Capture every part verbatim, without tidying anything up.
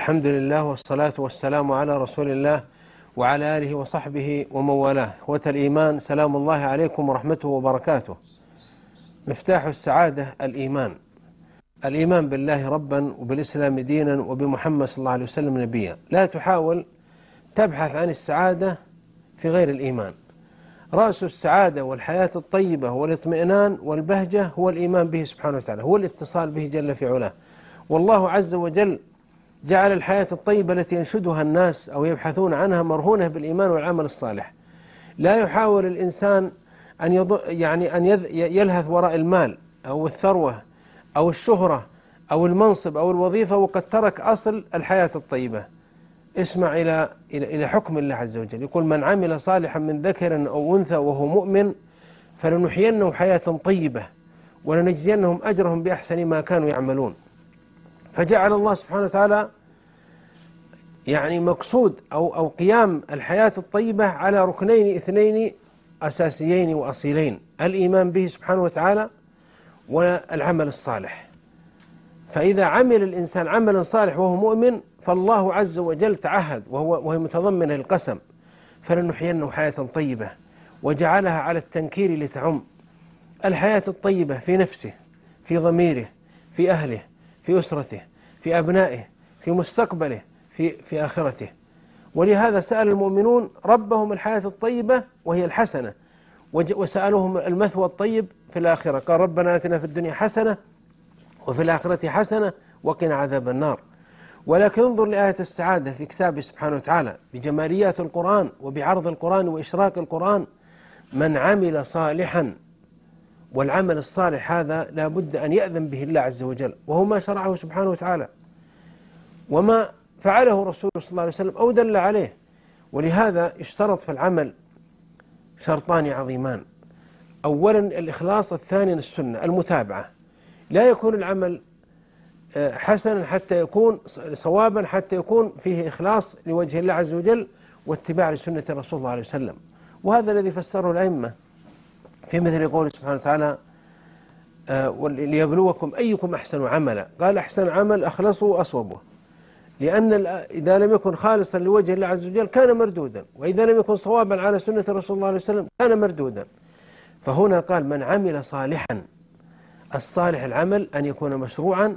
الحمد لله والصلاة والسلام على رسول الله وعلى آله وصحبه ومن والاه. إخوة الإيمان، سلام الله عليكم ورحمته وبركاته. مفتاح السعادة الإيمان، الإيمان بالله ربا وبالإسلام دينا وبمحمد صلى الله عليه وسلم نبيا. لا تحاول تبحث عن السعادة في غير الإيمان. رأس السعادة والحياة الطيبة والاطمئنان والبهجة هو الإيمان به سبحانه وتعالى، هو الاتصال به جل في علاه. والله عز وجل جعل الحياة الطيبة التي ينشدها الناس أو يبحثون عنها مرهونة بالإيمان والعمل الصالح. لا يحاول الإنسان أن يض... يعني أن يذ... يلهث وراء المال أو الثروة أو الشهرة أو المنصب أو الوظيفة وقد ترك أصل الحياة الطيبة. اسمع إلى إلى إلى حكم الله عز وجل، يقول: من عمل صالحا من ذكر أو أنثى وهو مؤمن فلنحيينه حياة طيبة ولنجزينهم أجرهم بأحسن ما كانوا يعملون. فجعل الله سبحانه وتعالى يعني مقصود أو أو قيام الحياة الطيبة على ركنين اثنين أساسيين وأصيلين: الإيمان به سبحانه وتعالى والعمل الصالح. فإذا عمل الإنسان عملا صالح وهو مؤمن فالله عز وجل تعهد وهو وهي متضمنة القسم: فلنحيينه حياة طيبة، وجعلها على التنكير لتعم الحياة الطيبة في نفسه، في ضميره، في أهله، في أسرته، في أبنائه، في مستقبله، في في آخرته. ولهذا سأل المؤمنون ربهم الحياة الطيبة وهي الحسنة، وسألوهم المثوى الطيب في الآخرة. قال: ربنا آتنا في الدنيا حسنة وفي الآخرة حسنة وقنا عذاب النار. ولكن انظر لآية السعادة في كتابه سبحانه وتعالى بجماليات القرآن وبعرض القرآن وإشراق القرآن: من عمل صالحا. والعمل الصالح هذا لا بد أن يأذن به الله عز وجل، وهو ما شرعه سبحانه وتعالى وما فعله رسوله صلى الله عليه وسلم أو دل عليه. ولهذا اشترط في العمل شرطان عظيمان: أولا الإخلاص، الثاني السنة المتابعة. لا يكون العمل حسنا حتى يكون صوابا، حتى يكون فيه إخلاص لوجه الله عز وجل واتباع لسنة الرسول صلى الله عليه وسلم. وهذا الذي فسره الأئمة في مثل قوله سبحانه وتعالى: ليبلوكم أيكم أحسن عملا. قال: أحسن عمل أخلصه وأصوبه، لأن إذا لم يكن خالصا لوجه الله عز وجل كان مردودا، وإذا لم يكن صوابا على سنة الرسول صلى الله عليه وسلم كان مردودا. فهنا قال: من عمل صالحا. الصالح العمل أن يكون مشروعا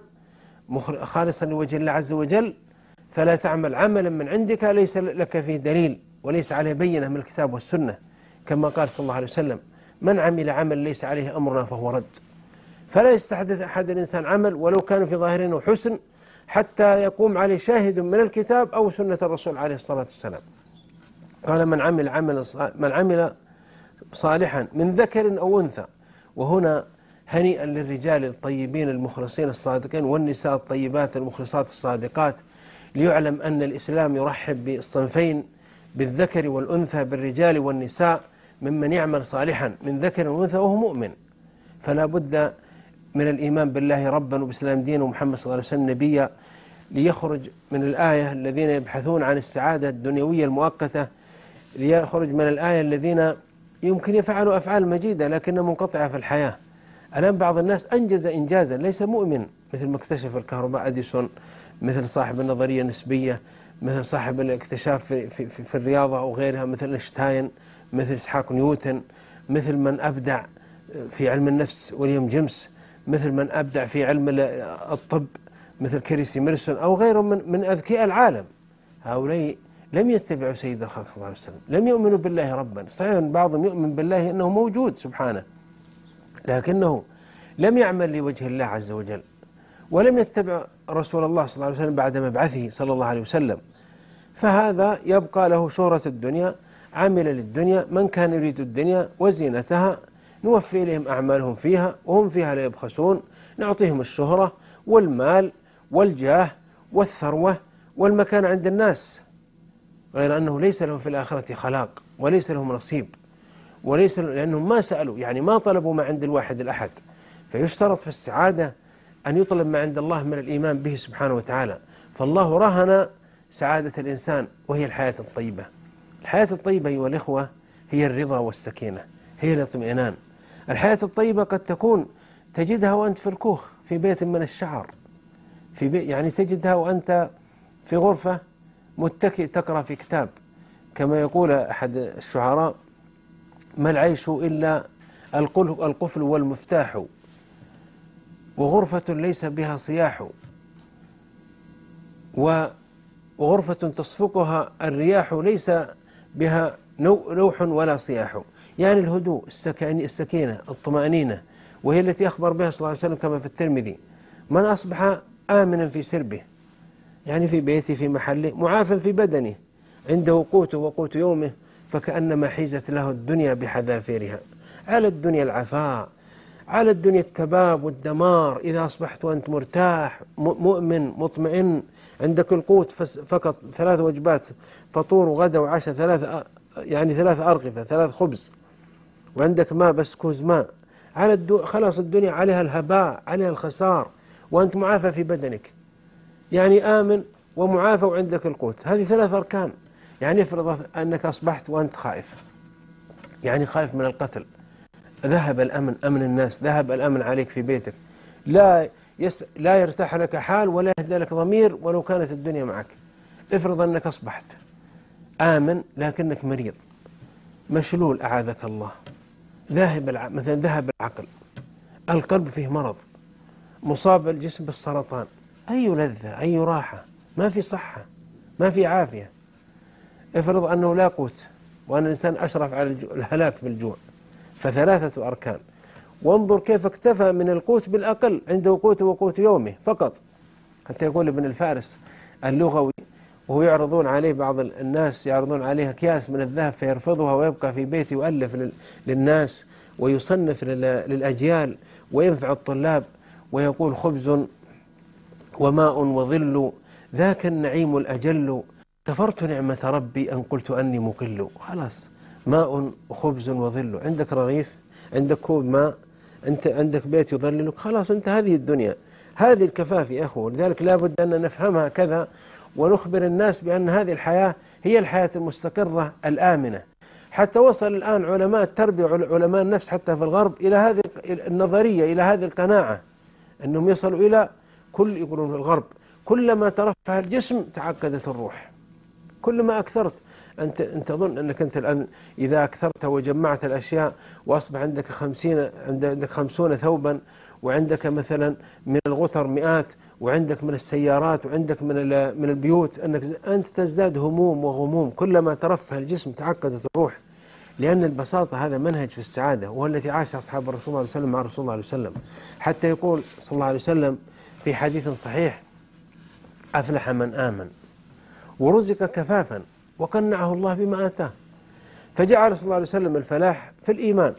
خالصا لوجه الله عز وجل، فلا تعمل عملا من عندك ليس لك فيه دليل وليس عليه بينة من الكتاب والسنة، كما قال صلى الله عليه وسلم: من عمل عمل ليس عليه أمرنا فهو رد. فلا يستحدث أحد الإنسان عمل ولو كان في ظاهره حسن حتى يقوم عليه شاهد من الكتاب أو سنة الرسول عليه الصلاة والسلام. قال: من عمل عمل من عمل صالحا من ذكر أو أنثى. وهنا هنيئا للرجال الطيبين المخلصين الصادقين والنساء الطيبات المخلصات الصادقات، ليعلم أن الإسلام يرحب بالصنفين، بالذكر والأنثى، بالرجال والنساء، ممن يعمل صالحا من ذكر وأنثى وهو مؤمن. فلا بد من الإيمان بالله ربا وبإسلام دينا ومحمد صلى الله عليه وسلم نبيا، ليخرج من الآية الذين يبحثون عن السعادة الدنيوية المؤقتة، ليخرج من الآية الذين يمكن يفعلوا أفعال مجيدة لكن منقطعة في الحياة. الآن بعض الناس أنجز إنجازا ليس مؤمن، مثل ما اكتشف الكهرباء أديسون، مثل صاحب النظرية النسبية، مثل صاحب الاكتشاف في, في, في, في الرياضة أو غيرها، مثل أينشتاين، مثل إسحاق نيوتن، مثل من أبدع في علم النفس ويليام جيمس، مثل من أبدع في علم الطب مثل كريسي ميرسون أو غيرهم من, من أذكياء العالم. هؤلاء لم يتبعوا سيد الخلق صلى الله عليه وسلم، لم يؤمنوا بالله ربا. صحيح بعضهم يؤمن بالله أنه موجود سبحانه، لكنه لم يعمل لوجه الله عز وجل، ولم يتبع رسول الله صلى الله عليه وسلم بعد مبعثه صلى الله عليه وسلم. فهذا يبقى له شهرة الدنيا، عمل للدنيا. من كان يريد الدنيا وزينتها نوفي إليهم أعمالهم فيها وهم فيها لا يبخسون. نعطيهم الشهرة والمال والجاه والثروة والمكان عند الناس، غير أنه ليس لهم في الآخرة خلاق وليس لهم نصيب، وليس لأنهم ما سألوا، يعني ما طلبوا ما عند الواحد الأحد. فيشترط في السعادة أن يطلب ما عند الله من الإيمان به سبحانه وتعالى. فالله رهن سعادة الإنسان وهي الحياة الطيبة. الحياة الطيبة أيها الإخوة هي الرضا والسكينة، هي الاطمئنان. الحياة الطيبة قد تكون تجدها وأنت في الكوخ في بيت من الشعر، في بيت يعني تجدها وأنت في غرفة متكئ تقرأ في كتاب، كما يقول أحد الشعراء: ما العيش إلا القفل والمفتاح، وغرفة ليس بها صياح، وغرفة تصفقها الرياح ليس بها نوح ولا صياح. يعني الهدوء، السكينة، الطمأنينة، وهي التي أخبر بها صلى الله عليه وسلم كما في الترمذي: من أصبح آمنا في سربه، يعني في بيته في محله، معافى في بدنه، عنده قوته وقوت يومه، فكأنما حيزت له الدنيا بحذافيرها. على الدنيا العفاء، على الدنيا التباب والدمار. إذا أصبحت وأنت مرتاح مؤمن مطمئن، عندك القوت فقط ثلاث وجبات، فطور وغدا وعشاء، ثلاث يعني ثلاث أرغفة، ثلاث خبز، وعندك ماء بس كوز ماء، على الدو خلاص الدنيا عليها الهباء، عليها الخسار، وأنت معافى في بدنك، يعني آمن ومعافى وعندك القوت. هذه ثلاث أركان. يعني افرض أنك أصبحت وأنت خائف، يعني خائف من القتل، ذهب الأمن، أمن الناس، ذهب الأمن عليك في بيتك، لا يس لا يرتاح لك حال ولا يهدى لك ضمير ولو كانت الدنيا معك. افرض أنك أصبحت آمن لكنك مريض مشلول أعاذك الله، ذاهب الع... مثلا ذهب العقل، القلب فيه مرض، مصاب الجسم بالسرطان، أي لذة، أي راحة، ما في صحة، ما في عافية. افرض أنه لا قوت وأن الإنسان أشرف على الهلاك بالجوع، فثلاثة أركان. وانظر كيف اكتفى من القوت بالأقل، عنده قوت وقوت يومه فقط. حتى يقول ابن الفارس اللغوي وهو يعرضون عليه، بعض الناس يعرضون عليه أكياس من الذهب فيرفضها ويبقى في بيته يؤلف للناس ويصنف للأجيال وينفع الطلاب، ويقول: خبز وماء وظل، ذاك النعيم الأجل، كفرت نعمة ربي أن قلت أني مقل. خلاص، ماء وخبز وظل، عندك رغيف، عندك كوب ماء، أنت عندك بيت يظللك، خلاص أنت هذه الدنيا، هذه الكفاف يا أخو. لذلك لا بد أن نفهمها كذا، ونخبر الناس بأن هذه الحياة هي الحياة المستقرة الآمنة. حتى وصل الآن علماء التربية وعلماء النفس حتى في الغرب إلى هذه النظرية، إلى هذه القناعة، أنهم يصلوا إلى كل، يقولون في الغرب: كلما ترفه الجسم تعقدت الروح. كلما أكثرت، أنت أنت تظن أنك أنت الآن إذا أكثرت وجمعت الأشياء وأصبح عندك خمسين عندك خمسون ثوبا، وعندك مثلا من الغتر مئات، وعندك من السيارات، وعندك من من البيوت، أنك أنت تزداد هموم وغموم. كلما ترفه الجسم تعقدت الروح، لأن البساطة هذا منهج في السعادة، وهو التي عاش أصحاب الرسول صلى الله عليه وسلم مع رسول الله عليه وسلم. حتى يقول صلى الله عليه وسلم في حديث صحيح: أفلح من آمن ورزق كفافا وقنعه الله بما آتاه. فجعل صلى الله عليه وسلم الفلاح في الإيمان،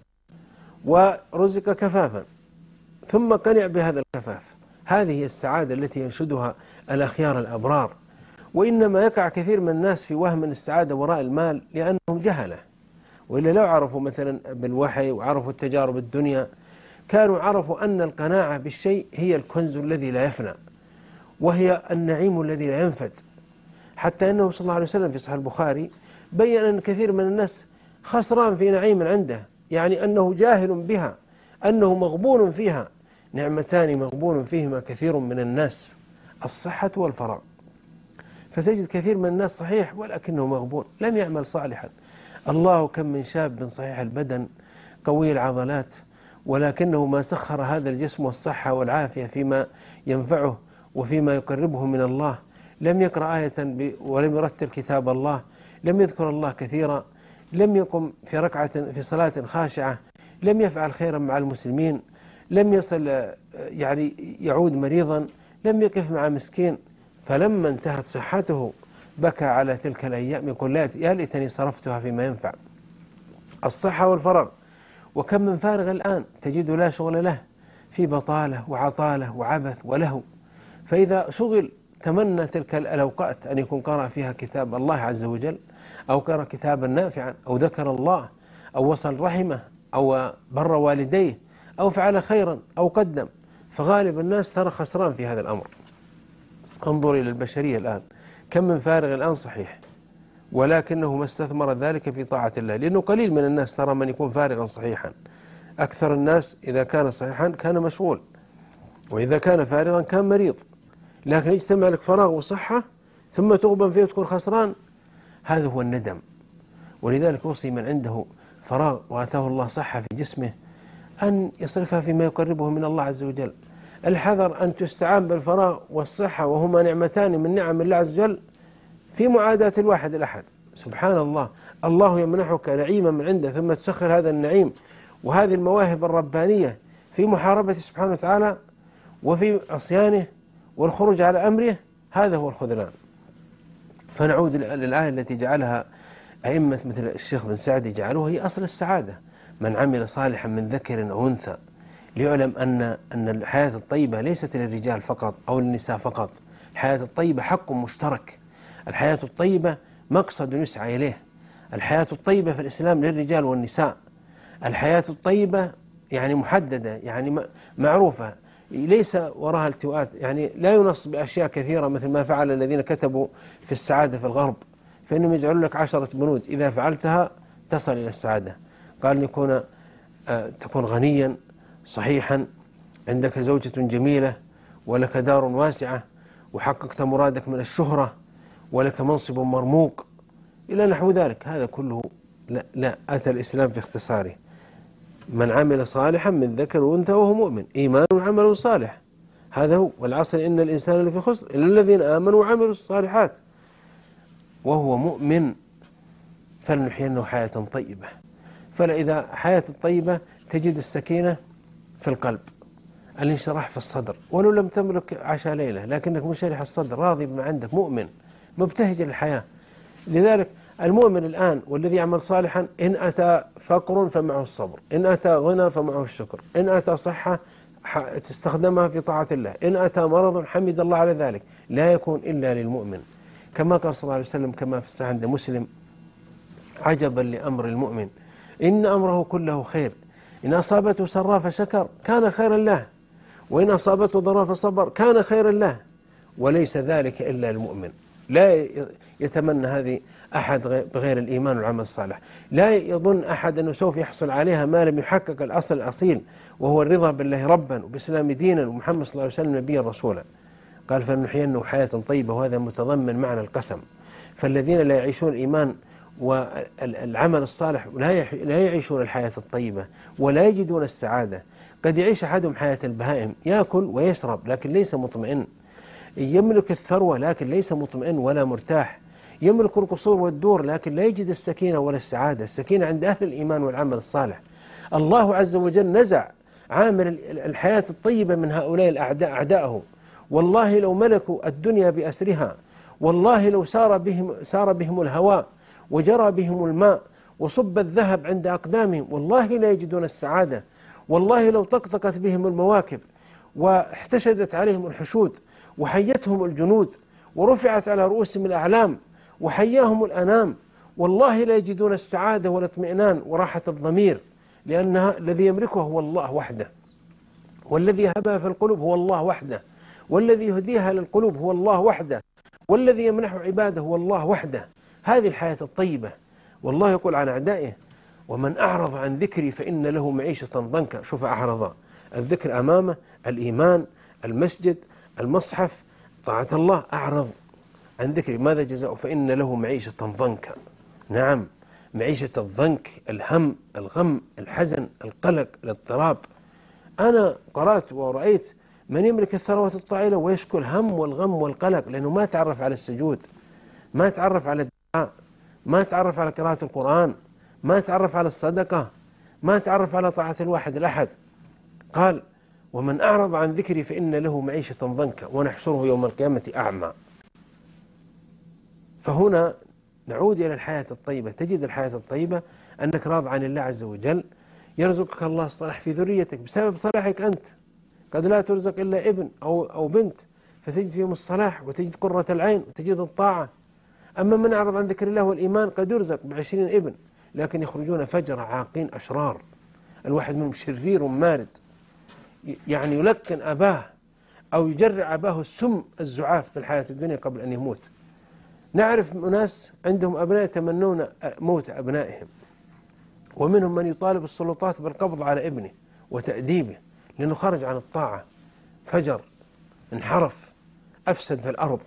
ورزق كفافا، ثم قنع بهذا الكفاف. هذه هي السعادة التي ينشدها الأخيار الأبرار. وإنما يقع كثير من الناس في وهم السعادة وراء المال لأنهم جهلة، وإلا لو عرفوا مثلا بالوحي وعرفوا التجارب الدنيا كانوا عرفوا أن القناعة بالشيء هي الكنز الذي لا يفنى، وهي النعيم الذي لا ينفد. حتى أنه صلى الله عليه وسلم في صحيح البخاري بيّن أن كثير من الناس خسران في نعيم عنده، يعني أنه جاهل بها، أنه مغبون فيها. نعمتان مغبون فيهما كثير من الناس: الصحة والفراغ. فتجد كثير من الناس صحيح ولكنه مغبون، لم يعمل صالحا. الله كم من شاب صحيح البدن قوي العضلات، ولكنه ما سخر هذا الجسم والصحة والعافية فيما ينفعه وفيما يقربه من الله. لم يقرأ آية ولم يرتل كتاب الله، لم يذكر الله كثيرا، لم يقم في ركعة في صلاة خاشعة، لم يفعل خيرا مع المسلمين، لم يصل يعني يعود مريضا، لم يقف مع مسكين. فلما انتهت صحته بكى على تلك الأيام، يقول: يا ليتني صرفتها فيما ينفع. الصحة والفراغ. وكم من فارغ الآن تجد لا شغل له، في بطالة وعطالة وعبث ولهو. فإذا شغل تمنى تلك الأوقات أن يكون قرأ فيها كتاب الله عز وجل، أو قرأ كتابا نافعا، أو ذكر الله، أو وصل رحمه، أو بر والديه، أو فعل خيرا، أو قدم. فغالب الناس ترى خسران في هذا الأمر. انظر إلى البشرية الآن، كم من فارغ الآن صحيح ولكنه ما استثمر ذلك في طاعة الله، لأنه قليل من الناس ترى من يكون فارغا صحيحا. أكثر الناس إذا كان صحيحا كان مشغول، وإذا كان فارغا كان مريض. لكن يجتمع لك فراغ وصحة ثم تغبن فيه وتكون خسران، هذا هو الندم. ولذلك أوصي من عنده فراغ وآتاه الله صحة في جسمه أن يصرفها فيما يقربه من الله عز وجل. الحذر أن تستعان بالفراغ والصحة وهما نعمتان من نعم الله عز وجل في معاداة الواحد الأحد. سبحان الله، الله يمنحك نعيما من عنده ثم تسخر هذا النعيم وهذه المواهب الربانية في محاربة سبحانه وتعالى وفي عصيانه والخروج على أمره، هذا هو الخذلان. فنعود للآية التي جعلها أئمة مثل الشيخ بن سعدي جعلوها هي أصل السعادة: من عمل صالحا من ذكر أو أنثى. ليعلم أن أن الحياة الطيبة ليست للرجال فقط أو للنساء فقط، الحياة الطيبة حق مشترك، الحياة الطيبة مقصد يسعى إليه، الحياة الطيبة في الإسلام للرجال والنساء، الحياة الطيبة يعني محددة، يعني معروفة، ليس وراها التواءات، يعني لا ينص بأشياء كثيرة مثل ما فعل الذين كتبوا في السعادة في الغرب، فإنهم يجعلون لك عشرة بنود إذا فعلتها تصل إلى السعادة. قال أن يكون آه تكون غنيا صحيحا، عندك زوجة جميلة، ولك دار واسعة، وحققت مرادك من الشهرة، ولك منصب مرموق، إلى نحو ذلك. هذا كله لا, لا أتى الإسلام في اختصاره: من عمل صالحا من ذكر وأنثى وهو مؤمن، إيمان وعمل صالح، هذا هو. والعصر إن الإنسان لفي خسر إلا الذين آمنوا وعملوا الصالحات وهو مؤمن فلنحيينه حياة طيبة. فإذا حياة الطيبة تجد السكينة في القلب، الانشراح في الصدر، ولو لم تملك عشاء ليلة لكنك منشرح الصدر راضي بما عندك، مؤمن مبتهج للحياة. لذلك المؤمن الآن والذي يعمل صالحا إن أتى فقر فمعه الصبر، إن أتى غنى فمعه الشكر، إن أتى صحة تستخدمها في طاعة الله، إن أتى مرض حمد الله على ذلك. لا يكون إلا للمؤمن، كما قال صلى الله عليه وسلم كما في الصحيح عند مسلم: عجبا لأمر المؤمن إن أمره كله خير، إن أصابته سراء فشكر كان خيرا له، وإن أصابته ضراء فصبر كان خيرا له، وليس ذلك إلا المؤمن. لا يتمنى هذه أحد بغير الإيمان والعمل الصالح. لا يظن أحد أنه سوف يحصل عليها ما لم يحقق الأصل الأصيل، وهو الرضا بالله ربا وبالإسلام دينا ومحمد صلى الله عليه وسلم نبيا رسولا. قال: فلنحيينه حياة طيبة، وهذا متضمن معنى القسم. فالذين لا يعيشون الإيمان والعمل الصالح لا يعيشون الحياة الطيبة ولا يجدون السعادة. قد يعيش أحدهم حياة البهائم، يأكل ويشرب لكن ليس مطمئن، يملك الثروة لكن ليس مطمئن ولا مرتاح، يملك القصور والدور لكن لا يجد السكينة ولا السعادة. السكينة عند أهل الإيمان والعمل الصالح. الله عز وجل نزع عامل الحياة الطيبة من هؤلاء الأعداء أعداءه. والله لو ملكوا الدنيا بأسرها، والله لو سار بهم, سار بهم الهواء وجرى بهم الماء وصب الذهب عند أقدامهم، والله لا يجدون السعادة. والله لو طقطقت بهم المواكب واحتشدت عليهم الحشود وحيتهم الجنود ورفعت على رؤوسهم الأعلام وحياهم الأنام، والله لا يجدون السعادة والاطمئنان وراحة الضمير، لأنها الذي يملكه هو الله وحده، والذي يهبها في القلوب هو الله وحده، والذي يهديها للقلوب هو الله وحده، والذي يمنح عباده هو الله وحده. هذه الحياة الطيبة. والله يقول عن أعدائه: ومن أعرض عن ذكري فإن له معيشة ضنكا. شوف، أعرض، الذكر أمامه، الإيمان، المسجد، المصحف، طاعة الله. أعرض عن ذكري ماذا جزاؤه؟ فإن له معيشة ضنكا. نعم، معيشة الضنك، الهم، الغم، الحزن، القلق، الاضطراب. أنا قرأت ورأيت من يملك الثروة الطائلة ويشكو الهم والغم والقلق لأنه ما تعرف على السجود، ما تعرف على الدعاء، ما تعرف على قراءة القرآن، ما تعرف على الصدقة، ما تعرف على طاعة الواحد الأحد. قال: ومن أعرض عن ذكري فإن له معيشة ضنكا ونحشره يوم القيامة أعمى. فهنا نعود إلى الحياة الطيبة. تجد الحياة الطيبة أنك راض عن الله عز وجل، يرزقك الله الصلاح في ذريتك بسبب صلاحك أنت. قد لا ترزق إلا ابن أو, أو بنت فتجد فيهم الصلاح وتجد قرة العين وتجد الطاعة. أما من أعرض عن ذكر الله والإيمان قد يرزق بعشرين ابن لكن يخرجون فجر عاقين أشرار، الواحد منهم شرير مارد، يعني يلقن أباه أو يجرع أباه السم الزعاف في الحياة الدنيا قبل أن يموت. نعرف ناس عندهم أبناء يتمنون موت أبنائهم، ومنهم من يطالب السلطات بالقبض على ابنه وتأديبه لأنه خرج عن الطاعة، فجر، انحرف، أفسد في الأرض.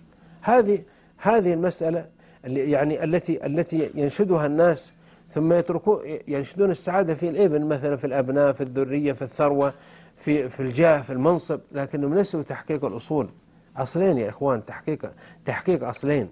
هذه هذه المسألة اللي يعني التي التي ينشدها الناس ثم يتركون ينشدون السعادة في الابن مثلا، في الأبناء، في الذرية، في الثروة، في في الجاه، في المنصب، لكنهم نسوا تحقيق الأصول. أصلين يا إخوان، تحقيق تحقيق أصلين: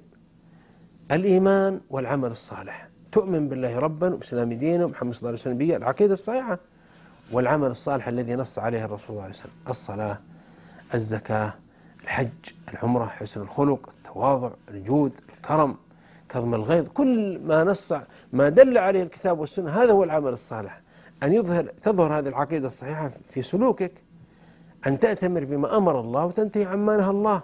الإيمان والعمل الصالح. تؤمن بالله ربا وبإسلام دينا ومحمد صلى الله عليه وسلم بيه، العقيدة الصحيحة، والعمل الصالح الذي نص عليه الرسول صلى الله عليه وسلم: الصلاة، الزكاة، الحج، العمرة، حسن الخلق، التواضع، الجود، الكرم، كظم الغيظ. كل ما نص ما دل عليه الكتاب والسنة هذا هو العمل الصالح. أن يظهر تظهر هذه العقيدة الصحيحة في سلوكك، أن تأتمر بما أمر الله وتنتهي عما نهى الله،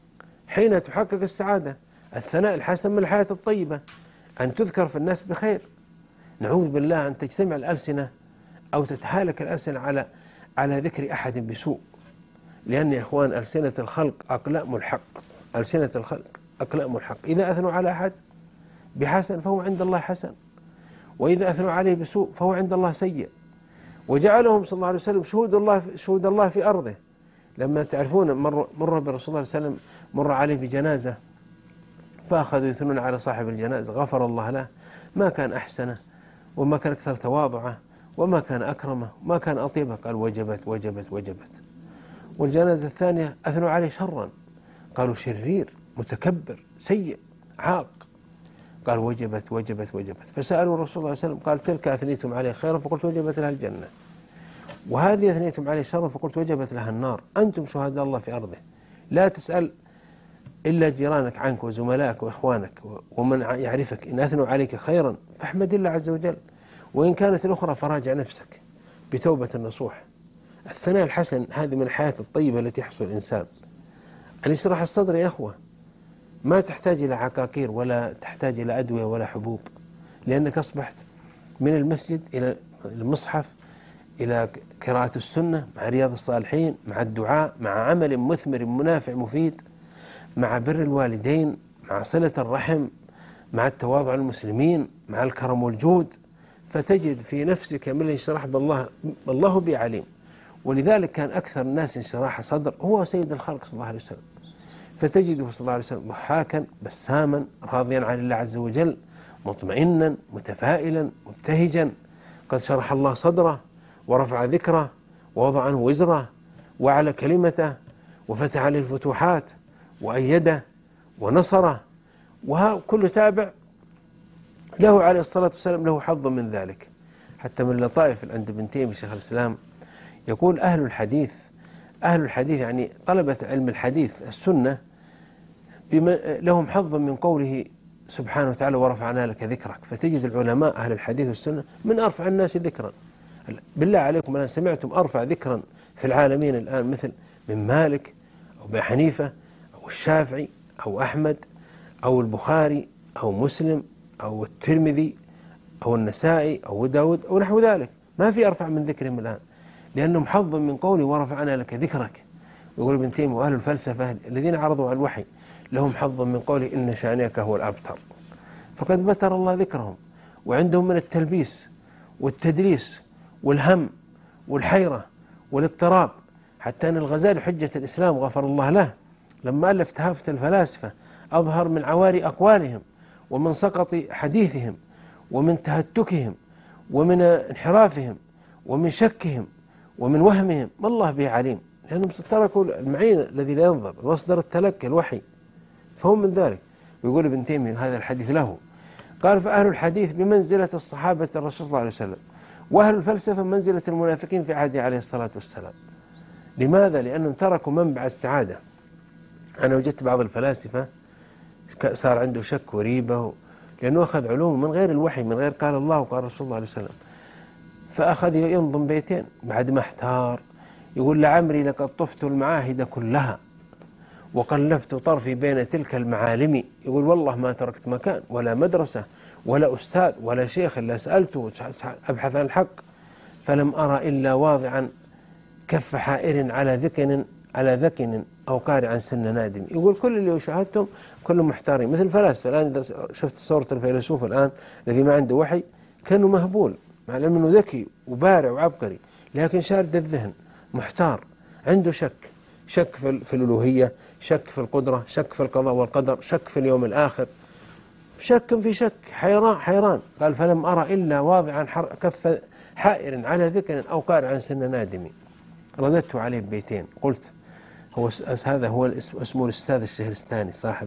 حين تحقق السعادة. الثناء الحسن من الحياة الطيبة، أن تذكر في الناس بخير. نعوذ بالله أن تجتمع الألسنة أو تتهالك الألسنة على على ذكر أحد بسوء، لأن يا إخوان ألسنة الخلق أقلام الحق، ألسنة الخلق أقلام الحق. إذا أثنوا على أحد بحسن فهو عند الله حسن، وإذا أثنوا عليه بسوء فهو عند الله سيء. وجعلهم صلى الله عليه وسلم شهود الله شهود الله في أرضه. لما تعرفون مر مر برسول الله صلى الله عليه وسلم مر عليه بجنازة، فأخذوا يثنون على صاحب الجنازة: غفر الله له، ما كان أحسنه، وما كان أكثر تواضعه، وما كان أكرمه، وما كان أطيبه. قال: وجبت وجبت وجبت. والجنازة الثانية أثنوا عليه شرا، قالوا: شرير، متكبر، سيء، عاق. قال: وجبت وجبت وجبت. فسألوا الرسول صلى الله عليه وسلم قال: تلك أثنيتم عليه خيرا فقلت وجبت لها الجنة، وهذه أثنيتم عليه شرا فقلت وجبت لها النار. أنتم شهداء الله في أرضه، لا تسأل إلا جيرانك عنك وزملائك وإخوانك ومن يعرفك. إن أثنوا عليك خيرا فاحمد الله عز وجل، وإن كانت الأخرى فراجع نفسك بتوبة النصوح. الثناء الحسن هذه من الحياة الطيبة التي يحصل الإنسان. أن يشرح الصدر يا أخوة، ما تحتاج إلى عقاقير ولا تحتاج إلى أدوية ولا حبوب، لأنك أصبحت من المسجد إلى المصحف إلى قراءة السنة مع رياض الصالحين مع الدعاء مع عمل مثمر منافع مفيد مع بر الوالدين مع صلة الرحم مع التواضع المسلمين مع الكرم والجود، فتجد في نفسك من انشراح بالله الله بي عليم. ولذلك كان أكثر الناس انشراح صدر هو سيد الخلق صلى الله عليه وسلم، فتجده صلى الله عليه وسلم ضحاكا بساما راضيا عن الله عز وجل مطمئنا متفائلا مبتهجا، قد شرح الله صدره ورفع ذكره ووضع عنه وزره وعلى كلمته وفتح عليه الفتوحات وأيده ونصره. وكل تابع له عليه الصلاة والسلام له حظ من ذلك. حتى من اللطائف عند ابن تيمية شيخ الإسلام يقول: أهل الحديث أهل الحديث يعني طلبة علم الحديث السنة لهم حظ من قوله سبحانه وتعالى: ورفعنا لك ذكرك. فتجد العلماء أهل الحديث والسنة من أرفع الناس ذكرا. بالله عليكم، الآن سمعتم أرفع ذكرا في العالمين الآن مثل من مالك أو أبي حنيفة أو الشافعي أو أحمد أو البخاري أو مسلم أو الترمذي أو النسائي أو داود أو نحو ذلك؟ ما في أرفع من ذكرهم الآن، لأنهم حظ من قولي ورفعنا لك ذكرك. يقول ابن تيمية: وأهل الفلسفة الذين عرضوا على الوحي لهم حظ من قوله إن شانئك هو الأبتر، فقد بتر الله ذكرهم. وعندهم من التلبيس والتدليس والهم والحيرة والاضطراب، حتى أن الغزالي حجة الإسلام غفر الله له لما ألف تهافت الفلاسفة أظهر من عواري أقوالهم ومن سقط حديثهم ومن تهتكهم ومن انحرافهم ومن شكهم ومن وهمهم، ما الله به عليم، لأنهم تركوا المعين الذي لا ينظر، مصدر التلقي الوحي، فهم من ذلك. ويقول ابن تيمية هذا الحديث له، قال: فأهل الحديث بمنزلة الصحابة الرسول صلى الله عليه وسلم، وأهل الفلسفة منزلة المنافقين في عهده عليه الصلاة والسلام. لماذا؟ لأنهم تركوا منبع السعادة. أنا وجدت بعض الفلاسفة صار عنده شك وريبة، لأنه أخذ علوم من غير الوحي، من غير قال الله وقال رسول الله عليه وسلم، فأخذ ينظم بيتين بعد ما احتار. يقول: لعمري لقد طفت المعاهد كلها وقلبت طرفي بين تلك المعالم. يقول: والله ما تركت مكان ولا مدرسة ولا أستاذ ولا شيخ إلا سألته أبحث عن الحق، فلم أرى إلا واضعا كف حائر على ذكن على ذكن أو قارعا سن نادم. يقول: كل اللي شاهدتم كلهم محتارين مثل الفلاسفة. الآن إذا شفت صورة الفيلسوف الآن الذي ما عنده وحي كأنه مهبول، مع أنه ذكي وبارع وعبقري، لكن شارد الذهن، محتار، عنده شك، شك في الألوهية، شك في القدرة، شك في القضاء والقدر، شك في اليوم الآخر، شك في شك، حيران حيران. قال فلم أرى إلا واضعا كف حائر على ذكر أو قارعا سن نادم. رددت عليه ببيتين، قلت هو هذا هو اسمه الأستاذ الشهرستاني صاحب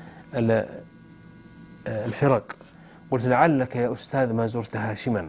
الفرق. قلت لعلك يا أستاذ ما زرت هاشما،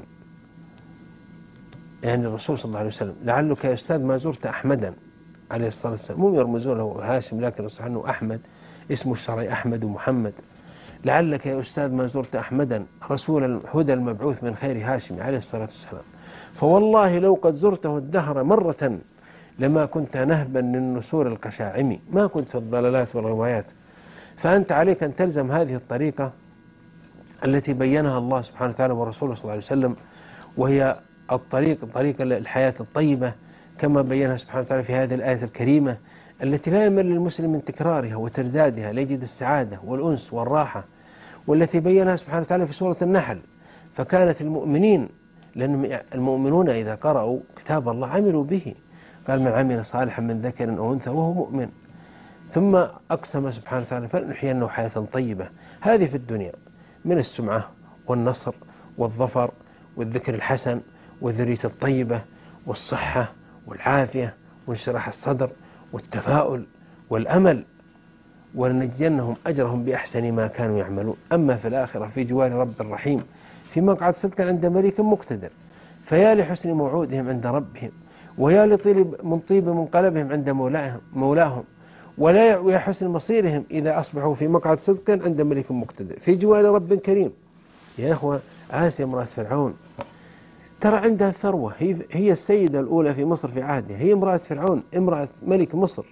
يعني الرسول صلى الله عليه وسلم، لعلك يا أستاذ ما زرت أحمدا عليه الصلاة والسلام. مو يرمزون له هاشم، لكن الصحيح أنه أحمد، اسمه الشرعي أحمد ومحمد. لعلك يا أستاذ ما زرت أحمدا رسول الهدى المبعوث من خير هاشم عليه الصلاة والسلام، فوالله لو قد زرته الدهر مرة لما كنت نهبا للنسور القشاعم، ما كنت في الضلالات والروايات. فأنت عليك أن تلزم هذه الطريقة التي بينها الله سبحانه وتعالى ورسوله صلى الله عليه وسلم، وهي الطريق طريق الحياة الطيبة كما بينها سبحانه وتعالى في هذه الآية الكريمة التي لا يمل للمسلم من تكرارها وتردادها ليجد السعادة والأنس والراحة، والتي بينها سبحانه وتعالى في سورة النحل. فكانت المؤمنين، لأن المؤمنون إذا قرأوا كتاب الله عملوا به، قال من عمل صالحا من ذكر أو أنثى وهو مؤمن، ثم أقسم سبحانه وتعالى فلنحيينه حياة طيبة، هذه في الدنيا من السمعة والنصر والظفر والذكر الحسن والذرية الطيبة والصحة والعافية وانشراح الصدر والتفاؤل والأمل، ولنجزينهم أجرهم بأحسن ما كانوا يعملون. أما في الآخرة في جوار رب الرحيم في مقعد صدق عند مليك مقتدر، فيا لحسن موعودهم عند ربهم، ويا لطيب من طيب منقلبهم عند مولاهم، ولا ويا حسن مصيرهم إذا أصبحوا في مقعد صدق عند ملك مقتدر في جوار رب كريم. يا إخوة، آسيا امرأة فرعون ترى عندها الثروة، هي, هي السيدة الأولى في مصر في عهدها، هي امرأة فرعون امرأة ملك مصر.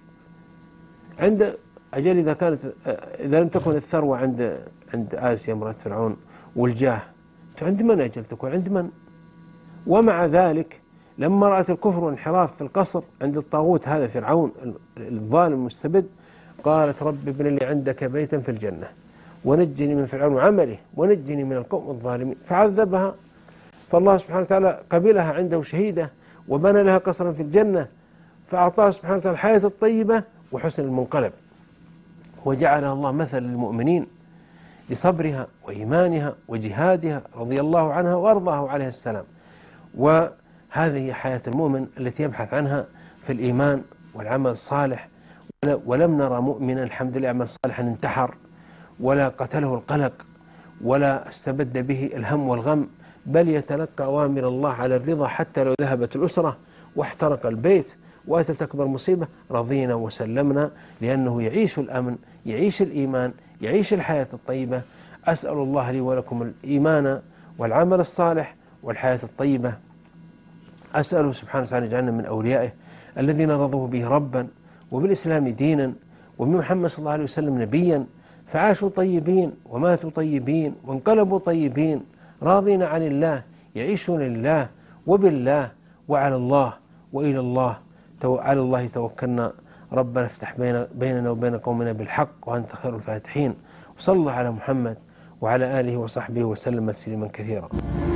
عند أجل إذا كانت إذا لم تكن الثروة عند عند آسيا امرأة فرعون والجاه، عند من أجل تكون؟ عند من؟ ومع ذلك لما رأت الكفر والانحراف في القصر عند الطاغوت هذا فرعون الظالم المستبد، قالت رب ابن لي عندك بيتا في الجنة ونجني من فرعون وعمله ونجني من القوم الظالمين، فعذبها. فالله سبحانه وتعالى قبلها عنده شهيدة وبنى لها قصرا في الجنة، فأعطاها سبحانه وتعالى الحياة الطيبة وحسن المنقلب، وجعلها الله مثل للمؤمنين لصبرها وإيمانها وجهادها رضي الله عنها وأرضاه عليه السلام. وهذه هي حياة المؤمن التي يبحث عنها في الإيمان والعمل الصالح. ولم نرى مؤمنا الحمد لله يعمل صالحا انتحر ولا قتله القلق ولا استبد به الهم والغم، بل يتلقى أوامر الله على الرضا حتى لو ذهبت الأسرة واحترق البيت وأتت أكبر مصيبة رضينا وسلمنا، لأنه يعيش الأمن، يعيش الإيمان، يعيش الحياة الطيبة. أسأل الله لي ولكم الإيمان والعمل الصالح والحياة الطيبة. أسأله سبحانه وتعالى يجعلنا من أوليائه الذين رضوا به ربا وبالإسلام دينا وبمحمد صلى الله عليه وسلم نبيا، فعاشوا طيبين وماتوا طيبين وانقلبوا طيبين راضين عن الله، يعيشون لله وبالله وعلى الله وإلى الله، على الله توكلنا. ربنا افتح بيننا وبين قومنا بالحق وأنت خير الفاتحين. وصلى الله على محمد وعلى آله وصحبه وسلم تسليما كثيرا.